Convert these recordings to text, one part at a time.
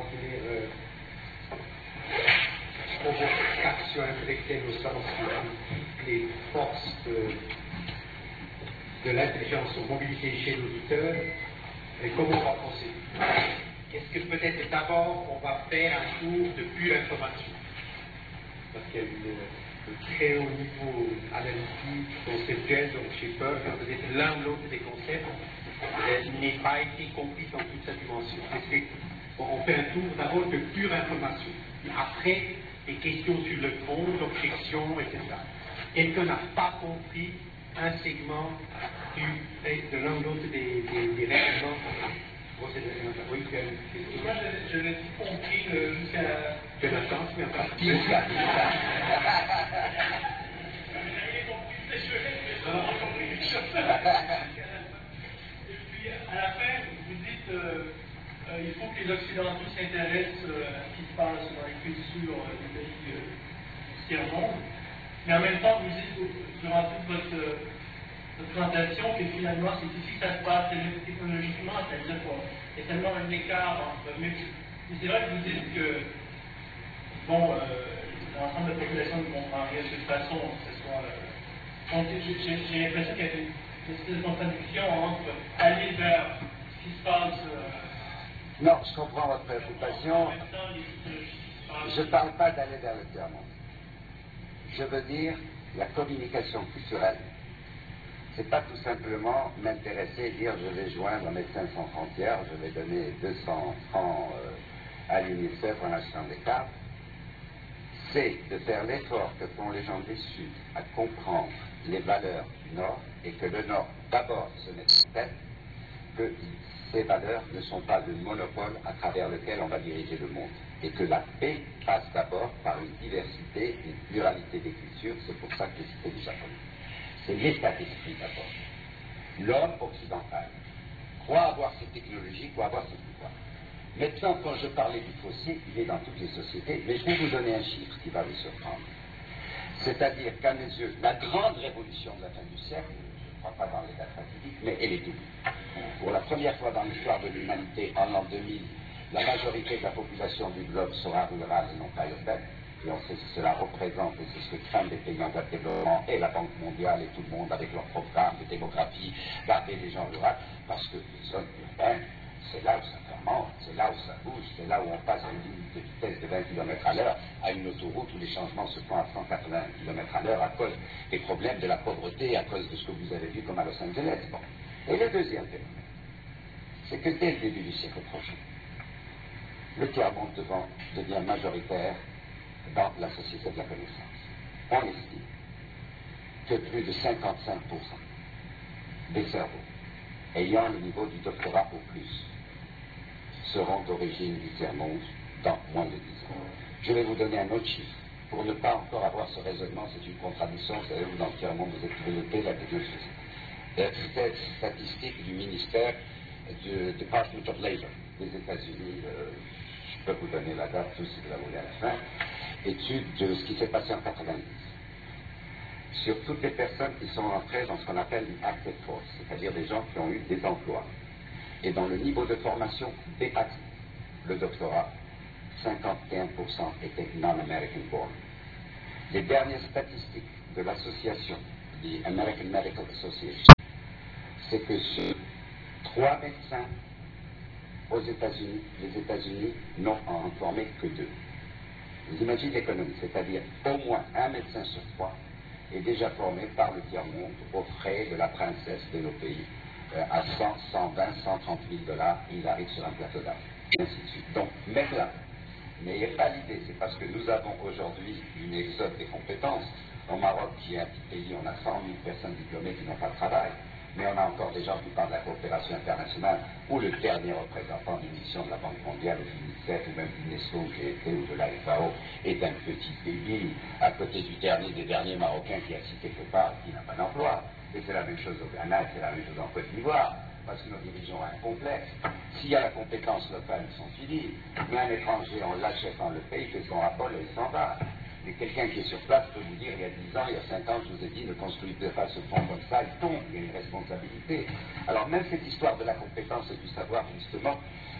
dire, provocation intellectuelle au sens où les forces de l'intelligence sont mobilisées chez l'auditeur, et comment on va procéder? Est-ce que peut-être d'abord on va faire un tour de pure information? Parce qu'il y a le très haut niveau analytique, conceptuel, donc j'ai peur que peut-être l'un ou l'autre des concepts n'ait pas été compris dans toute sa dimension. Est-ce qu'on fait un tour d'abord de pure information, et après des questions sur le fond, l'objection, etc. Quelqu'un n'a pas compris un segment de l'un ou l'autre des règlements? Oui, moi, je l'ai compris jusqu'à la... Tu as la chance, mais enfin... J'avais compris ces choses, mais je n'ai pas compris les choses. Et puis, à la fin, vous dites il faut que les Occidentaux s'intéressent à ce qui se passe dans les cultures des pays du tiers-monde. Mais en même temps, vous dites, durant toute votre présentation, que finalement, c'est ici que ça se passe technologiquement, c'est-à-dire qu'il y a tellement un écart entre... Mais c'est vrai que vous dites que, bon, l'ensemble de la population ne comprend rien de toute façon, que ce soit... donc, j'ai l'impression qu'il y a une espèce de contradiction entre aller vers ce qui se passe... Non, je comprends votre préoccupation. Je ne parle pas d'aller vers le tiers-monde. Je veux dire la communication culturelle. C'est pas tout simplement m'intéresser et dire je vais joindre Médecins sans frontières, je vais donner 200 francs à l'UNICEF en achetant des cartes. C'est de faire l'effort que font les gens du Sud à comprendre les valeurs du Nord et que le Nord, d'abord, se mette en tête que ces valeurs ne sont pas le monopole à travers lequel on va diriger le monde. Et que la paix passe d'abord par une diversité, une pluralité des cultures. C'est pour ça que j'ai cité du Japon. C'est l'état d'esprit d'abord. L'homme occidental croit avoir ses technologies, croit avoir ses pouvoirs. Maintenant, quand je parlais du fossé, il est dans toutes les sociétés, mais je vais vous donner un chiffre qui va vous surprendre. C'est-à-dire qu'à mes yeux, la grande révolution de la fin du siècle, je ne crois pas dans les dates fatidiques, mais elle est double. Pour la première fois dans l'histoire de l'humanité, en l'an 2000, la majorité de la population du globe sera rurale et non pas urbaine. Et on sait ce que cela représente, et c'est ce que craignent les pays en voie de développement, et la Banque mondiale, et tout le monde, avec leur programme de démographie, garder les gens ruraux, parce que les zones urbaines, c'est là où ça fermente, c'est là où ça bouge, c'est là où on passe à une limite de vitesse de 20 km à l'heure, à une autoroute où les changements se font à 180 km à l'heure à cause des problèmes de la pauvreté, à cause de ce que vous avez vu comme à Los Angeles. Bon. Et le deuxième phénomène, c'est que dès le début du siècle prochain, le tiers-monde devient majoritaire dans la société de la connaissance. On estime que plus de 55% des cerveaux ayant le niveau du doctorat au plus seront d'origine du tiers-monde dans moins de 10 ans. Je vais vous donner un autre chiffre. Pour ne pas encore avoir ce raisonnement, c'est une contradiction, vous savez, dans le tiers-monde, vous êtes développé la technologie. C'était statistique du ministère du Department of Labor des États-Unis. Je peux vous donner la date, tout si vous la voulez à la fin. Étude de ce qui s'est passé en 90. Sur toutes les personnes qui sont entrées dans ce qu'on appelle une active force, c'est-à-dire des gens qui ont eu des emplois et dont le niveau de formation dépasse le doctorat, 51% étaient non-American born. Les dernières statistiques de l'association, the American Medical Association, c'est que sur 3 médecins aux États-Unis, les États-Unis n'ont en formé que 2. Vous imaginez l'économie, c'est-à-dire au moins un médecin sur 3 est déjà formé par le tiers-monde aux frais de la princesse de nos pays. À 100, 120, 130 000 $, il arrive sur un plateau d'argent, et ainsi de suite. Donc, même là, n'ayez pas l'idée, c'est parce que nous avons aujourd'hui une exode des compétences. Au Maroc, qui est un petit pays, on a 100 000 personnes diplômées qui n'ont pas de travail, mais on a encore des gens qui parlent de la coopération internationale, où le dernier représentant d'une mission de la Banque mondiale, ou de l'UNICEF, ou même de l'UNESCO, ou de la FAO, est un petit pays, à côté du dernier des derniers Marocains qui est assis quelque part et qui n'a pas d'emploi. Et c'est la même chose au Ghana, c'est la même chose en Côte d'Ivoire, parce que nos dirigeants ont un complexe. S'il y a la compétence locale, ils sont finis, mais un étranger, on l'achète dans le pays, fait son rapport et il s'en va. Mais quelqu'un qui est sur place peut vous dire, il y a 10 ans, il y a 5 ans, je vous ai dit, ne construisez pas ce pont comme ça, il tombe, il y a une responsabilité. Alors même cette histoire de la compétence et du savoir, justement,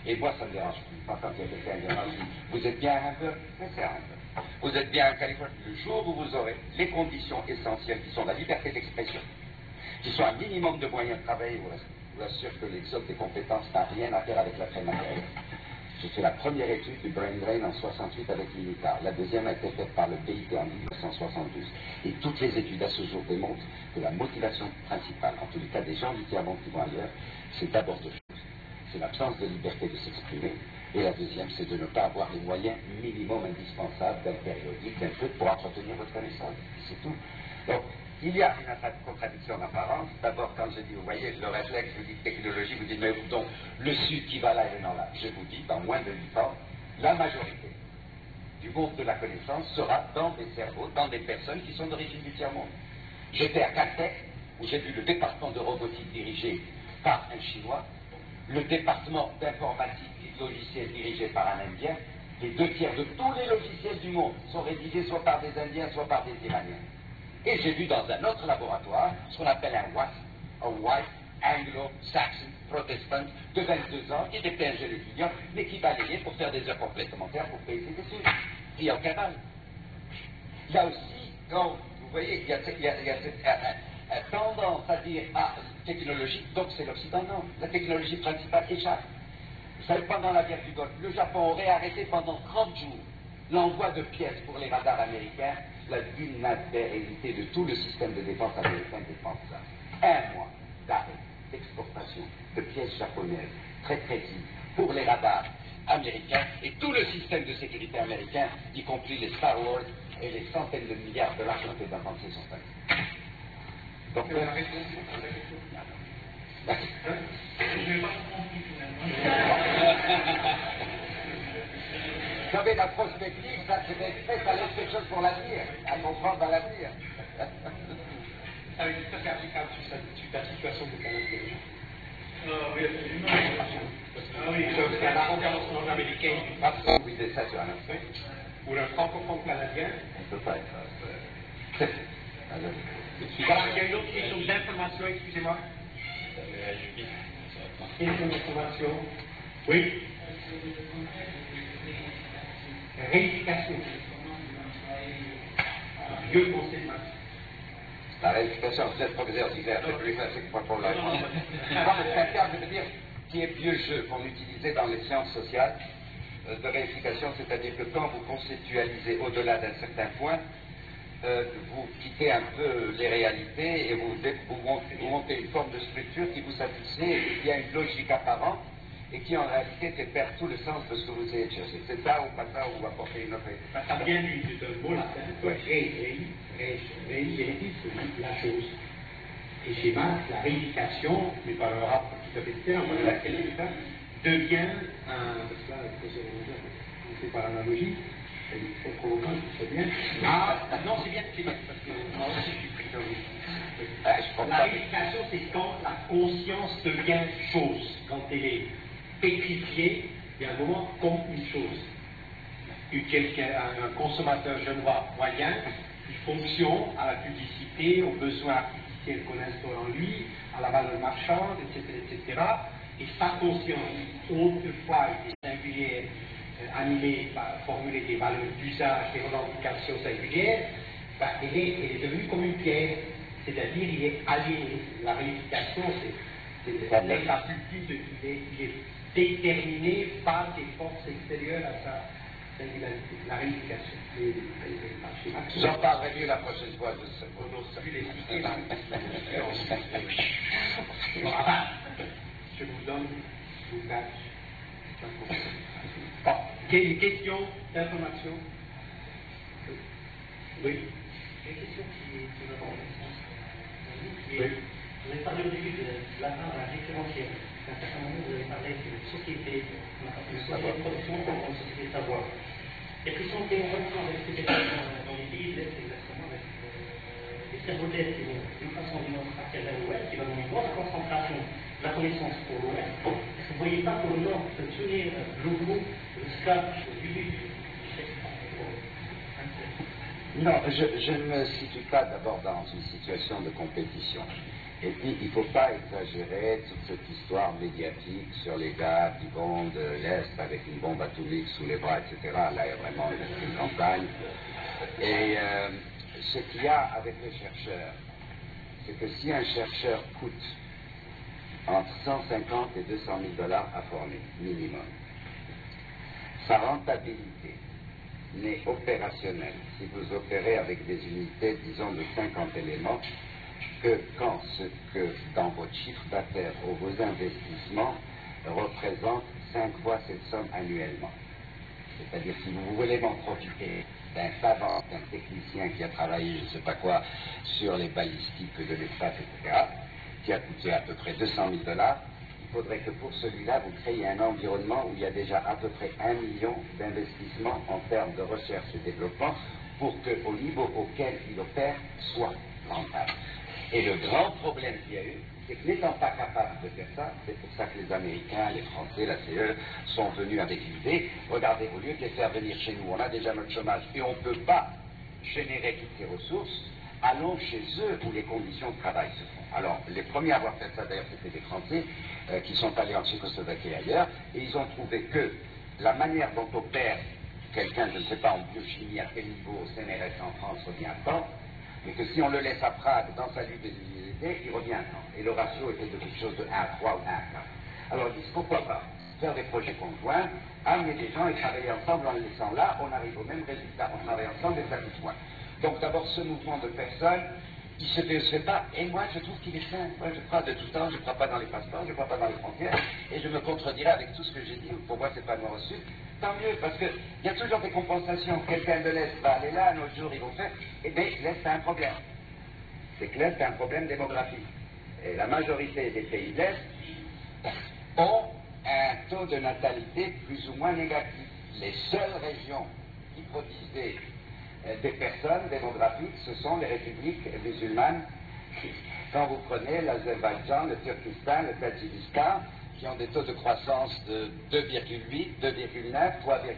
Et moi, ça me dérange plus. Quand il y a quelqu'un qui me dit, vous êtes bien à Hamburg, mais c'est à Hamburg. Vous êtes bien en Californie. Le jour où vous aurez les conditions essentielles qui sont la liberté d'expression, qui sont un minimum de moyens de travail, je vous assure que l'exode des compétences n'a rien à faire avec la peine matérielle. J'ai fait la première étude du brain drain en 68 avec l'INICAR. La deuxième a été faite par le BIT en 1972. Et toutes les études à ce jour démontrent que la motivation principale, en tous les cas des gens du tiers-monde qui vont ailleurs, c'est d'abord deux choses. C'est l'absence de liberté de s'exprimer. Et la deuxième, c'est de ne pas avoir les moyens minimum indispensables d'un périodique, d'un truc pour entretenir votre connaissance. C'est tout. Donc, il y a une contradiction en apparence. D'abord, quand je dis, vous voyez, le réflexe, vous dites technologie, vous dites, mais donc, le Sud qui va là et le Nord là. Je vous dis, dans moins de 8 ans, la majorité du monde de la connaissance sera dans des cerveaux, dans des personnes qui sont d'origine du tiers-monde. J'étais à Caltech, où j'ai vu le département de robotique dirigé par un Chinois, le département d'informatique et de logiciels dirigé par un Indien. Les 2/3 de tous les logiciels du monde sont rédigés soit par des Indiens, soit par des Iraniens. Et j'ai vu dans un autre laboratoire ce qu'on appelle un WASP, un White Anglo-Saxon Protestant de 22 ans, qui était un jeune étudiant, mais qui balayait pour faire des heures complémentaires pour payer ses études. Il y a au Canada. Là aussi, donc, vous voyez, il y a cette tendance à dire, ah, technologie, donc c'est l'Occident, non. La technologie principale échappe. Vous savez, pendant la guerre du Golfe, le Japon aurait arrêté pendant 30 jours l'envoi de pièces pour les radars américains. La vulnérabilité de tout le système de défense américain dépend de ça. Un mois d'arrêt d'exportation de pièces japonaises très précises pour les radars américains et tout le système de sécurité américain, y compris les Star Wars et les centaines de milliards de dollars qui ont été dépensés sont faits. Donc, Je n'ai pas compris finalement. Vous savez, la prospective, ça c'est fait, ça laisse quelque chose pour l'avenir, à comprendre dans l'avenir. Avec tout à fait applicable sur la situation de Canada. Oui, absolument. Oui, C'est à la conférence nord-américaine du Parce que vous visez ça sur un aspect. ou un francophone canadien. On ne peut pas être. Voilà, il y a une autre question d'information, excusez-moi. Question d'information. Oui. Réification. Vieux conseil de La réification, vous êtes professeur d'hiver, c'est plus facile que pour la. Non, mais c'est un terme, je veux dire, qui est vieux jeu qu'on utilisait dans les sciences sociales de réification, c'est-à-dire que quand vous conceptualisez au-delà d'un certain point, vous quittez un peu les réalités et vous montez une forme de structure qui vous satisfait et qui a une logique apparente et qui en réalité fait perdre tout le sens de ce que vous avez cherché. C'est ça ou pas ça ou apporter une autre. Ça vient d'un mot latin, la chose. Et chez Marx, la réification, mais par un rapport tout à fait différent, devient c'est par analogie, c'est très provoquant, je sais bien. Ah, non, c'est bien, parce que moi aussi je suis pris comme vous. La réification, c'est quand la conscience devient chose, quand elle est pétrifiée, il y a un moment comme une chose. Un consommateur genevois moyen, il fonctionne à la publicité, aux besoins artificiels qu'on instaure en lui, à la valeur marchande, etc. Et sa conscience, autrefois était singulière, animée, formuler des valeurs d'usage, des revendications singulières, elle est devenue comme une pierre, c'est-à-dire il est aliéné. La réification, c'est l'état ultime, il est déterminé par des forces extérieures à sa singularité. La réification. J'en parlerai mieux la prochaine fois de ce mot. Je vous donne, je vous cache. Bon, une question d'information? Oui. Une question qui va dans le sens. Vous avez parlé au début de la fin de la référentielle. À un certain moment, vous avez parlé de société, une société de production comme une société de savoir. Et puis, si on fait une relation avec ce qui est dans les pays de l'Est, exactement, avec les cerveaux de l'Est qui vont d'une façon ou d'une autre partir vers l'Ouest, qui va donner une grande concentration de la connaissance pour l'Ouest, est-ce que vous ne voyez pas pour le Nord se tenir l'ouvre, le scotch, le but? Non, je ne me situe pas d'abord dans une situation de compétition. Et puis, il ne faut pas exagérer toute cette histoire médiatique sur les gars qui vont de l'Est avec une bombe atomique sous les bras, etc. Là, il y a vraiment une campagne. Et ce qu'il y a avec les chercheurs, c'est que si un chercheur coûte entre 150 et 200 000 $ à former, minimum, sa rentabilité n'est opérationnelle, si vous opérez avec des unités, disons, de 50 éléments, que quand ce que dans votre chiffre d'affaires ou vos investissements représente 5 fois cette somme annuellement. C'est-à-dire, si vous voulez m'en profiter d'un savant, d'un technicien qui a travaillé, je ne sais pas quoi, sur les balistiques de l'espace, etc., qui a coûté à peu près 200 000 $, il faudrait que pour celui-là, vous créiez un environnement où il y a déjà à peu près 1 million d'investissements en termes de recherche et développement pour qu'au niveau auquel il opère soit rentable. Et le grand problème qu'il y a eu, c'est que n'étant pas capable de faire ça, c'est pour ça que les Américains, les Français, la CE sont venus avec l'idée, regardez, au lieu de les faire venir chez nous, on a déjà notre chômage et on ne peut pas générer toutes ces ressources, allons chez eux où les conditions de travail se font. Alors, les premiers à avoir fait ça, d'ailleurs, c'était des Français qui sont allés en Tchécoslovaquie et ailleurs, et ils ont trouvé que la manière dont opère quelqu'un, je ne sais pas, en biochimie, à quel niveau, au CNRS en France, revient à temps, mais que si on le laisse à Prague dans sa luminosité, il revient à temps. Et le ratio était de quelque chose de 1 à 3 ou 1 à 4. Alors ils disent, pourquoi pas faire des projets conjoints, amener des gens et travailler ensemble en les laissant là, on arrive au même résultat, on travaille ensemble et ça coûte moins. Donc d'abord ce mouvement de personnes, il se fait pas, et moi je trouve qu'il est sain. Moi je crois de tout temps, je ne crois pas dans les passeports, je ne crois pas dans les frontières, et je me contredirai avec tout ce que j'ai dit, pour moi c'est pas noir au sud, tant mieux, parce qu'il y a toujours des compensations. Quelqu'un de l'Est va aller là, un autre jour ils vont faire, et bien l'Est a un problème. C'est que l'Est a un problème démographique. Et la majorité des pays de l'Est ont un taux de natalité plus ou moins négatif. Les seules régions qui produisent des personnes démographiques, ce sont les républiques musulmanes. Quand vous prenez l'Azerbaïdjan, le Turkestan, le Tadjikistan, qui ont des taux de croissance de 2,8, 2,9,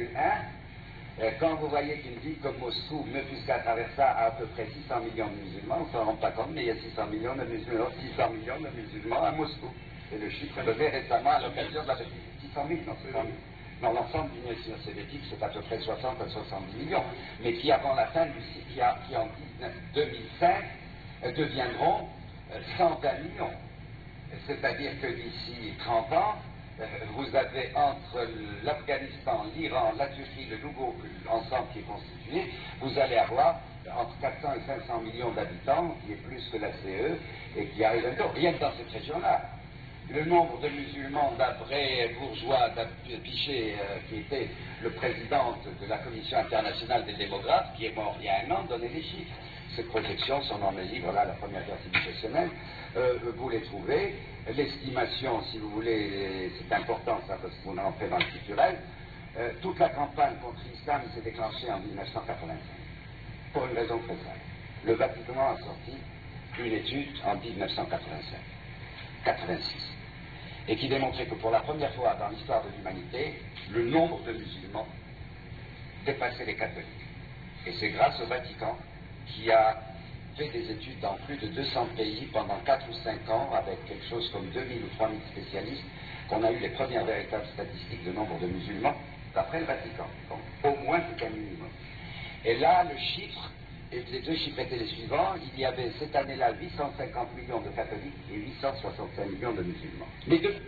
3,1, quand vous voyez qu'une ville comme Moscou, ne puisqu'à travers ça, a à peu près 600 millions de musulmans, on ne s'en rend pas compte, mais il y a 600 millions de musulmans à Moscou. C'est le chiffre levé récemment à l'occasion de la République. 600 000, non, 600 000. Dans l'ensemble du Union soviétique, c'est à peu près 60 à 70 millions, mais qui avant la fin du cycle, qui en 2005 deviendront 120 millions. C'est-à-dire que d'ici 30 ans, vous avez entre l'Afghanistan, l'Iran, la Turquie, le nouveau ensemble qui est constitué, vous allez avoir entre 400 et 500 millions d'habitants, qui est plus que la CE, et qui arrive bientôt, rien que dans cette région-là. Le nombre de musulmans, d'après Bourgeois Pichet, qui était le président de la Commission internationale des démographes, qui est mort il y a 1 an, donnait les chiffres. Ces projections sont dans le livre, là, la première guerre civilisationnelle, vous les trouvez. L'estimation, si vous voulez, c'est important ça, parce qu'on en fait dans le culturel. Toute la campagne contre l'islam s'est déclenchée en 1985, pour une raison très simple. Le Vatican a sorti une étude en 1985, 86, et qui démontrait que pour la première fois dans l'histoire de l'humanité, le nombre de musulmans dépassait les catholiques. Et c'est grâce au Vatican qui a fait des études dans plus de 200 pays pendant 4 ou 5 ans, avec quelque chose comme 2000 ou 3000 spécialistes, qu'on a eu les premières véritables statistiques de nombre de musulmans d'après le Vatican. Donc au moins c'est un minimum. Et là, le chiffre, et les deux chiffres étaient les suivants, il y avait cette année-là 850 millions de catholiques et 865 millions de musulmans. Les deux.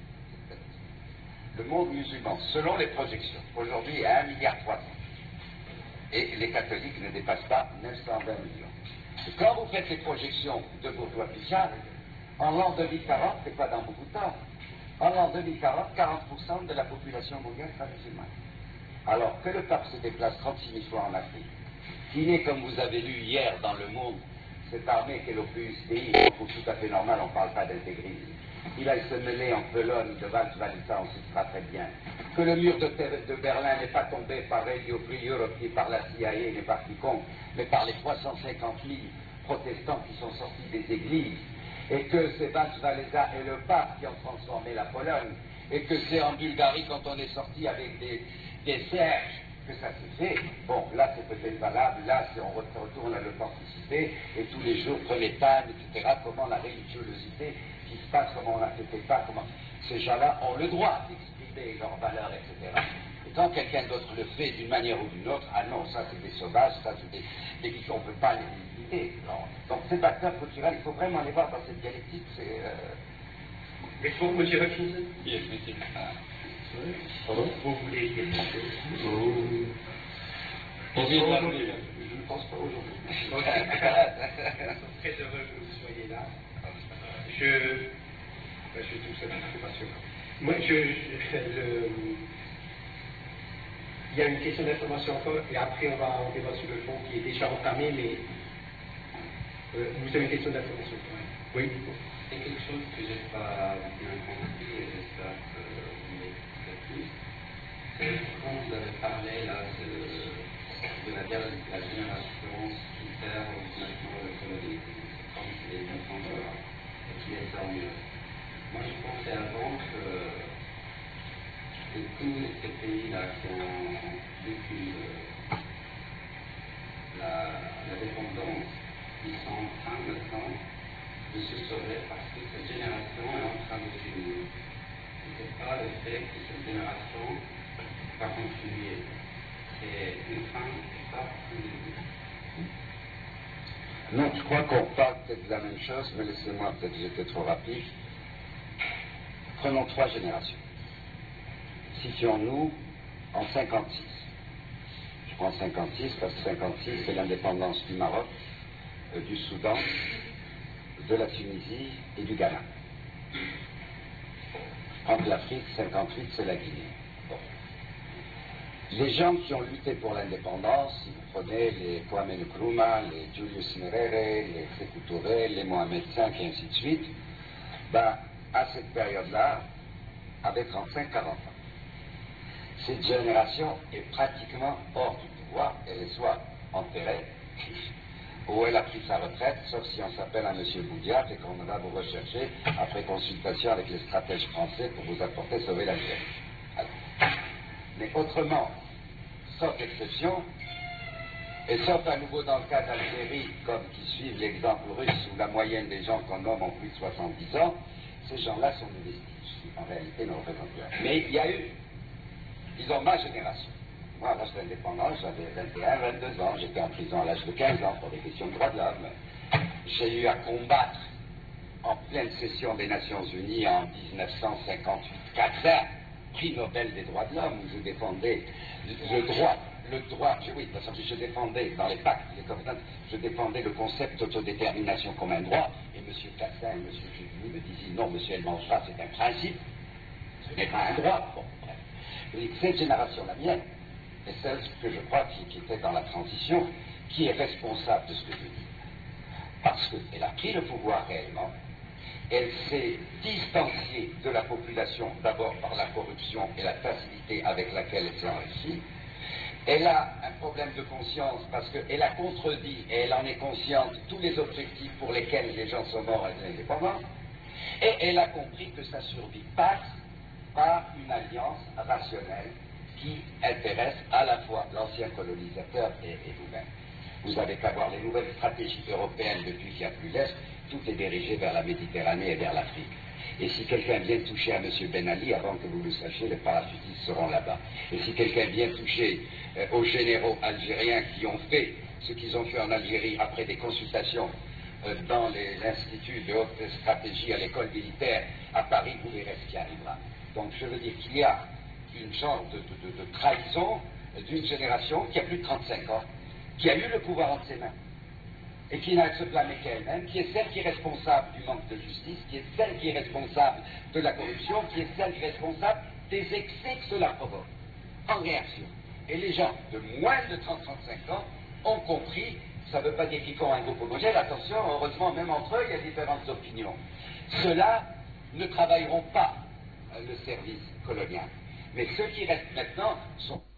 Le monde musulman, selon les projections, aujourd'hui est à 1,3 milliard. Et les catholiques ne dépassent pas 920 millions. Et quand vous faites les projections de Bourgeois Pichat, en l'an 2040, c'est pas dans beaucoup de temps, en l'an 2040, 40% de la population mondiale sera musulmane. Alors que le pape se déplace 36 000 fois en Afrique, qu'il est, comme vous avez lu hier dans Le Monde, cette armée qui est l'Opus Dei, pour tout à fait normal, on ne parle pas d'intégrisme. Il va se mêler en Pologne, de Valsa, on s'y fera très bien. Que le mur de Berlin n'est pas tombé par Radio Free Europe ni par la CIA ni par quiconque, mais par les 350 000 protestants qui sont sortis des églises, et que c'est Valsa et le pape qui ont transformé la Pologne, et que c'est en Bulgarie quand on est sorti avec des Serges que ça s'est fait. Bon, là c'est peut-être valable, là on retourne à l'authenticité, et tous les jours, premier time, etc., comment la religiosité qui se passe, comment on la fait pas, comment... Ces gens-là ont le droit d'exprimer leurs valeurs, etc. Et quand quelqu'un d'autre le fait d'une manière ou d'une autre, ah non, ça c'est des sauvages, ça c'est des on ne peut pas les limiter. Donc ces facteurs culturels, il faut vraiment les voir dans cette dialectique, c'est... Before would you have something? Yes, Mr. Pardon? Vous voulez dire quelque chose? Je ne pense pas aujourd'hui. Nous sommes très heureux que vous soyez là. Je trouve ça très passionnant. Moi, il y a une question d'information encore, et après on va en débat sur le fond qui est déjà entamé, mais vous avez une question d'information quand même. Oui. C'est quelque chose que je n'ai pas bien compris et j'espère que vous m'expliquez plus. C'est quand vous avez parlé là de la génération qui perd maintenant le colonisme, comme les enfants et qui les sort mieux. Moi je pensais avant que tous ces pays-là qui ont vécu la dépendance, ils sont en train maintenant de se sauver parce que cette génération est en train de finir. Ce n'est pas le fait que cette génération va continuer. C'est une fin et pas un début. Non, je crois qu'on parle peut-être de la même chose, mais laissez-moi, peut-être j'étais trop rapide. Prenons 3 générations. Situons-nous en 56. Je prends 56 parce que 56 c'est l'indépendance du Maroc, du Soudan, de la Tunisie et du Ghana. En l'Afrique, 58 c'est la Guinée. Bon. Les gens qui ont lutté pour l'indépendance, si vous prenez les Kwame Nkrumah, les Julius Nyerere, les Sékou Touré, les Mohamed V et ainsi de suite, ben, à cette période-là, avec 35-40 ans, cette génération est pratiquement hors du pouvoir, elle est soit enterrée, ou elle a pris sa retraite, sauf si on s'appelle un monsieur Boudiaf et qu'on va vous rechercher après consultation avec les stratèges français pour vous apporter sauver l'Algérie. Mais autrement, sauf exception, et sauf à nouveau dans le cas d'Algérie, comme qui suivent l'exemple russe où la moyenne des gens qu'on nomme ont plus de 70 ans, ces gens-là sont des vestiges, qui en réalité ne représentent rien. Mais il y a eu, disons, ma génération. Moi, à l'âge de l'indépendance, j'avais 21, 22 ans, j'étais en prison à l'âge de 15 ans pour des questions de droits de l'homme. J'ai eu à combattre en pleine session des Nations Unies en 1958, 4 ans, prix Nobel des droits de l'homme, où je défendais le droit, oui, parce que je défendais dans les pactes, les convenances, je défendais le concept d'autodétermination comme un droit, et M. Cassin et M. Julie me disaient non, M. Elmancha, c'est un principe, ce n'est pas un droit. Bon, bref. Cette génération, la mienne, est celle que je crois qui était dans la transition, qui est responsable de ce que je dis. Parce qu'elle a pris le pouvoir réellement, elle s'est distanciée de la population, d'abord par la corruption et la facilité avec laquelle elle s'est enrichie. Elle a un problème de conscience parce qu'elle a contredit, et elle en est consciente, tous les objectifs pour lesquels les gens sont morts à l'indépendance. Et elle a compris que sa survie passe par une alliance rationnelle qui intéresse à la fois l'ancien colonisateur et vous-même. Vous n'avez qu'à voir les nouvelles stratégies européennes depuis qu'il n'y a plus l'Est, tout est dirigé vers la Méditerranée et vers l'Afrique. Et si quelqu'un vient toucher à M. Ben Ali, avant que vous le sachiez, les parachutistes seront là-bas. Et si quelqu'un vient toucher aux généraux algériens qui ont fait ce qu'ils ont fait en Algérie après des consultations dans l'Institut de haute stratégie à l'école militaire à Paris, vous verrez ce qui arrivera. Donc je veux dire qu'il y a une sorte de trahison d'une génération qui a plus de 35 ans, qui a eu le pouvoir entre ses mains, et qui n'a à se blâmer qu'elle-même, qui est celle qui est responsable du manque de justice, qui est celle qui est responsable de la corruption, qui est celle qui est responsable des excès que cela provoque, en réaction. Et les gens de moins de 30-35 ans ont compris, ça ne veut pas dire qu'ils font un groupe homogène, attention, heureusement, même entre eux, il y a différentes opinions. Ceux-là ne travailleront pas le service colonial. Mais ceux qui restent maintenant sont